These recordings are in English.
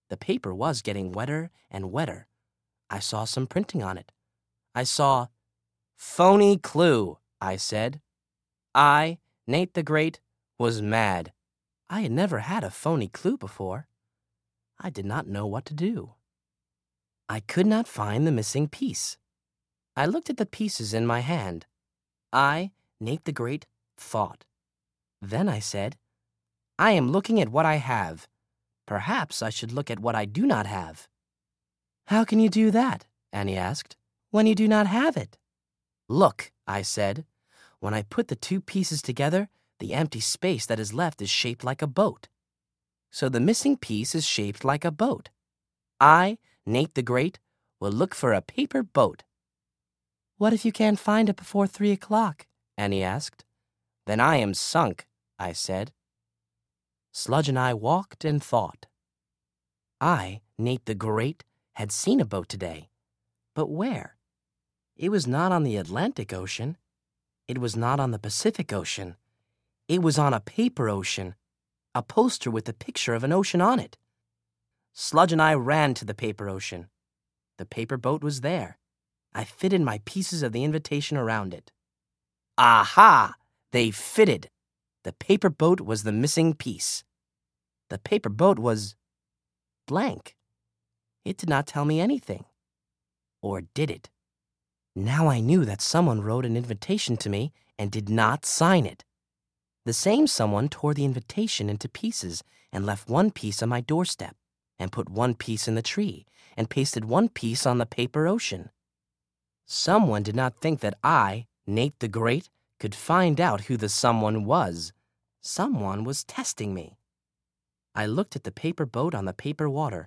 The paper was getting wetter and wetter. I saw some printing on it. I saw, "Phony clue," I said. I, Nate the Great, was mad. I had never had a phony clue before. I did not know what to do. I could not find the missing piece. I looked at the pieces in my hand. I, Nate the Great, thought. Then I said, "I am looking at what I have. Perhaps I should look at what I do not have." "How can you do that?" Annie asked, "when you do not have it?" "Look," I said. "When I put the two pieces together, the empty space that is left is shaped like a boat. So the missing piece is shaped like a boat. I, Nate the Great, will look for a paper boat." "What if you can't find it before 3 o'clock?" Annie asked. "Then I am sunk," I said. Sludge and I walked and thought. I, Nate the Great, had seen a boat today. But where? It was not on the Atlantic Ocean. It was not on the Pacific Ocean. It was on a paper ocean, a poster with a picture of an ocean on it. Sludge and I ran to the paper ocean. The paper boat was there. I fitted my pieces of the invitation around it. Aha! They fitted. The paper boat was the missing piece. The paper boat was blank. It did not tell me anything. Or did it? Now I knew that someone wrote an invitation to me and did not sign it. The same someone tore the invitation into pieces and left one piece on my doorstep, and put one piece in the tree, and pasted one piece on the paper ocean. Someone did not think that I, Nate the Great, could find out who the someone was. Someone was testing me. I looked at the paper boat on the paper water.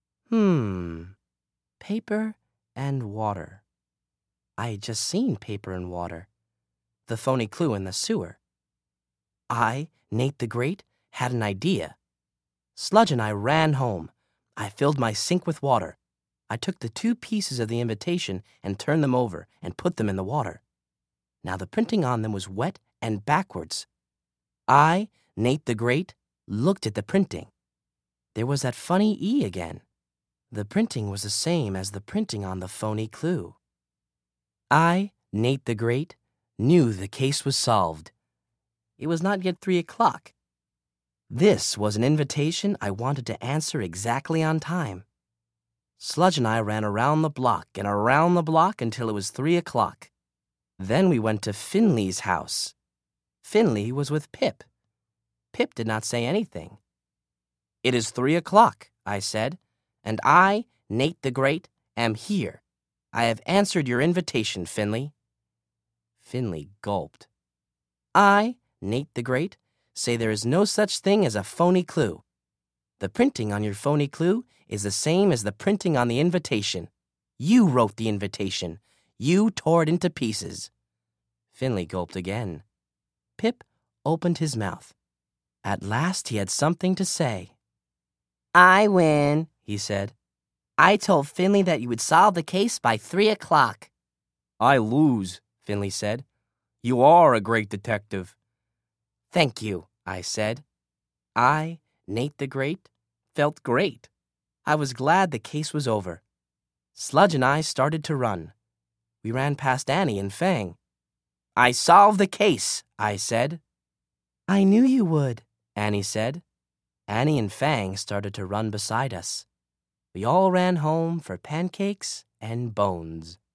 Paper and water. I had just seen paper and water. The phony clue in the sewer. I, Nate the Great, had an idea. Sludge and I ran home. I filled my sink with water. I took the two pieces of the invitation and turned them over and put them in the water. Now the printing on them was wet and backwards. I, Nate the Great, looked at the printing. There was that funny E again. The printing was the same as the printing on the phony clue. I, Nate the Great, knew the case was solved. It was not yet 3 o'clock. This was an invitation I wanted to answer exactly on time. Sludge and I ran around the block and around the block until it was 3 o'clock. Then we went to Finley's house. Finley was with Pip. Pip did not say anything. "It is 3 o'clock," I said, "and I, Nate the Great, am here. I have answered your invitation, Finley." Finley gulped. "I, Nate the Great, say there is no such thing as a phony clue. The printing on your phony clue is the same as the printing on the invitation. You wrote the invitation. You tore it into pieces." Finley gulped again. Pip opened his mouth. At last he had something to say. "I win," he said. "I told Finley that you would solve the case by 3 o'clock. "I lose," Finley said. "You are a great detective." "Thank you," I said. I, Nate the Great, felt great. I was glad the case was over. Sludge and I started to run. We ran past Annie and Fang. "I solved the case," I said. "I knew you would," Annie said. Annie and Fang started to run beside us. We all ran home for pancakes and bones.